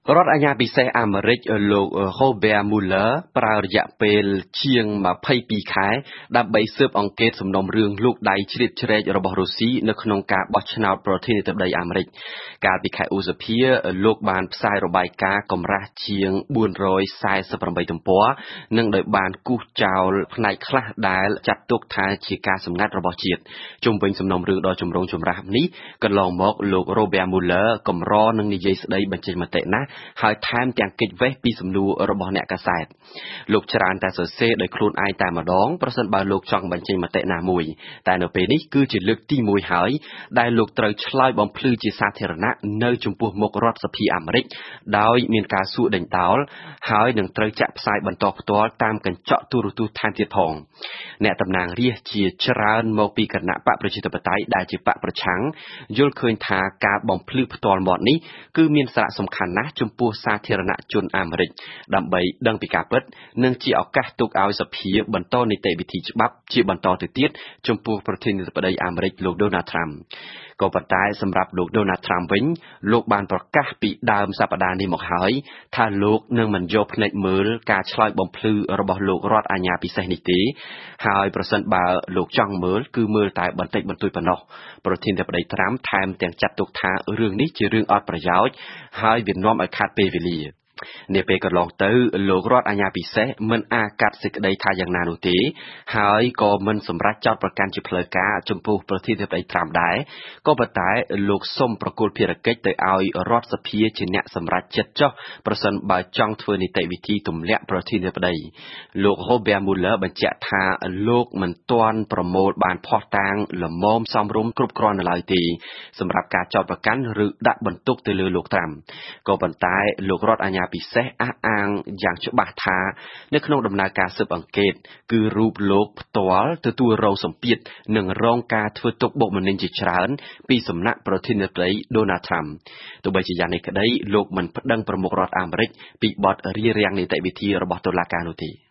រដ្ឋអាជ្ញាពិសេសអាមេរិកលោក Robert Mueller ប្រើរយៈពេលជាង22ខែដើម្បីស៊ើបអង្កេតសំណុំរឿងលូកដៃជ្រៀតជ្រែករបស់រុស្ស៊ីនៅក្នុងការបោះឆ្នោតប្រធានាធិបតីអាមេរិកកាលពីខែឧសភាលោកបានផ្សាយរបាយការណ៍កម្រាស់ជាង448ទំព័រនិងដោយបានគូសចោលផ្នែកខ្លះដែលចាត់ទុកថាជាការសម្ងាត់របស់ជាតិជុំវិញសំណុំរឿងដ៏ចម្រូងចម្រាសនេះកន្លងមកលោក Robert Mueller កម្រនឹងនិយាយស្ដីបញ្ចេញមតិណាស់ហើយថែមទាំងគេចវេះពីសំណួររបស់អ្នកកាសែតលោកច្រើនតែសរសេរដោយខ្លួនឯងតែម្ដងប្រសិនបើលោកចង់បញ្ចេញមតិណាមួយតែនៅពេលនេះគឺជាលើកទី1ហើយដែលលោកត្រូវឆ្លើយបំភ្លឺជាសាធារណៈនៅចំពោះមុខរដ្ឋសភាអាមេរិកដោយមានការសួរដេញដោលហើយនឹងត្រូវចាក់ផ្សាយបន្តផ្ទាល់តាមកញ្ចក់ទូរទស្សន៍ថែមទៀតផងអ្នកតំណាងរាស្ត្រជាច្រើនមកពីគណៈបកប្រជាធិបតេយ្យដែលជាបកប្រឆាំងយល់ឃើញថាការបំភ្លឺផ្ទាល់មាត់នេះគឺមានសារៈសំខាន់ណាស់ចំពោះសាធារណជនអាមេរិកដើម្បីដឹងពីការពិតនិងជាឱកាសទុកឲ្យសភាបន្តនីតិវិធីច្បាប់ជាបន្តទៅទៀតចំពោះប្រធានាធិបតីអាមេរិកលោក Donald Trump ក៏ប៉ុន្តែសម្រាប់លោក Donald Trump វិញលោកបានប្រកាសពីដើមសប្តាហ៍នេះមកហើយថាលោកនឹងមិនយកភ្នែកមើលការឆ្លើយបំភ្លឺរបស់លោករដ្ឋអាជ្ញាពិសេសនេះទេហើយប្រសិនបើលោកចង់មើលគឺមើលតែបន្តិចបន្តួចប៉ុណ្ណោះប្រធានាធិបតី Trump ថែមទាំងចាត់ទុកថារឿងនេះជារឿងអត់ប្រយោជន៍ហើយវានាំឲ្យខាតពេលវេលានាពេលកន្លងទៅលោករដ្ឋអាជ្ញាពិសេសមិនអាចកាត់សេចក្តីថាយ៉ាងណានោះទេហើយក៏មិនសម្រេចចោទប្រកាន់ជាផ្លូវការចំពោះប្រធានាធិបតី Trump ដែរក៏ប៉ុន្តែលោកសុំប្រគល់ភារកិច្ចទៅឲ្យរដ្ឋសភាជាអ្នកសម្រេចចិត្តចុះប្រសិនបើចង់ធ្វើនីតិវិធីទម្លាក់ប្រធានាធិបតីលោក Robert Mueller បញ្ជាក់ថាលោកមិនទាន់ប្រមូលបានភស្តុតាងល្មមសមរម្យគ្រប់គ្រាន់នៅឡើយទេសម្រាប់ការចោទប្រកាន់ឬដាក់បន្ទុកទៅលើលោក Trump ក៏ប៉ុន្តែលោករដ្ឋអាជ្ញាពិសេសអះអាងយ៉ាងច្បាស់ថានៅក្នុងដំណើរការស៊ើបអង្កេតគឺរូបលោកផ្ទាល់ទទួលរងសម្ពាធនិងរងការធ្វើទុកបុកម្នេញជាច្រើនពីសំណាក់ប្រធានាធិបតី Donald Trump ទោះបីជាយ៉ាងនេះក្តីលោកមិនប្តឹងប្រមុខរដ្ឋអាមេរិកពីបទរារាំងនីតិវិធីរបស់តុលាការនោះទេ